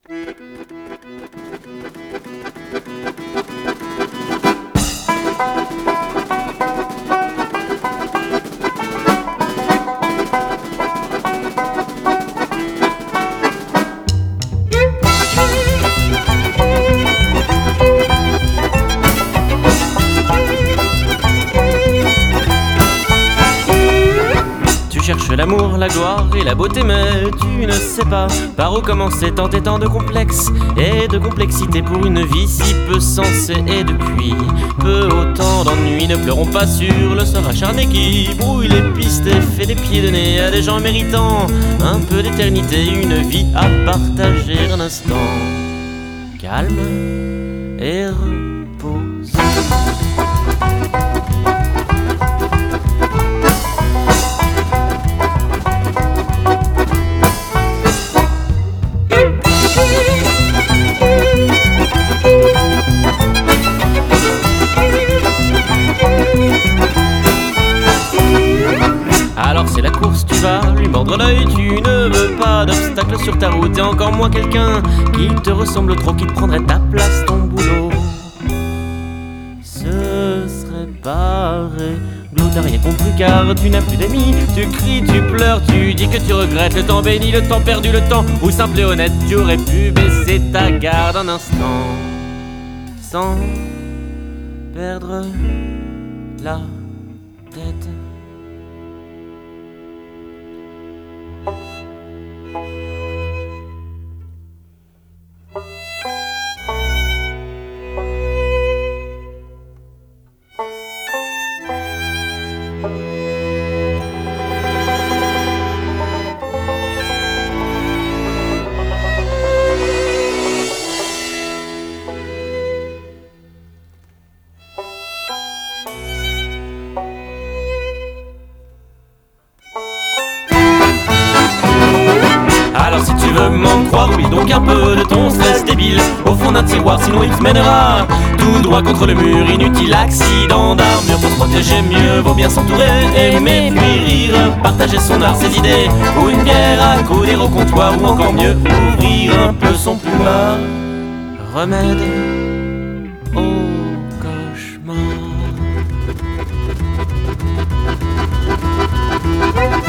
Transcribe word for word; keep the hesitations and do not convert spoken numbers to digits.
Tu cherches l'amour, la gloire et la beauté, mais tu ne sais pas par où commencer tant et tant de complexes et de complexité pour une vie si peu sensée. Et depuis peu autant d'ennuis, ne pleurons pas sur le sort acharné qui brouille les pistes et fait des pieds de nez à des gens méritant un peu d'éternité, une vie à partager un instant. Calme et repose. Alors c'est la course, tu vas lui mordre l'œil, tu ne veux pas d'obstacle sur ta route et encore moins quelqu'un qui te ressemble trop, qui te prendrait ta place, ton boulot. Ce serait pareil, t'as rien compris car tu n'as plus d'amis, tu cries, tu pleures, tu dis que tu regrettes le temps béni, le temps perdu, le temps où simple et honnête tu aurais pu baisser ta garde un instant sans perdre la tête. Alors si tu veux m'en croire, oublie donc un peu de ton stress débile au fond d'un tiroir, sinon il te mènera tout droit contre le mur. Inutile accident d'armure, pour se protéger mieux vaut bien s'entourer, aimer puis rire, partager son art, ses idées, ou une bière à couler au comptoir, ou encore mieux ouvrir un peu son plumard. Remède au cauchemar.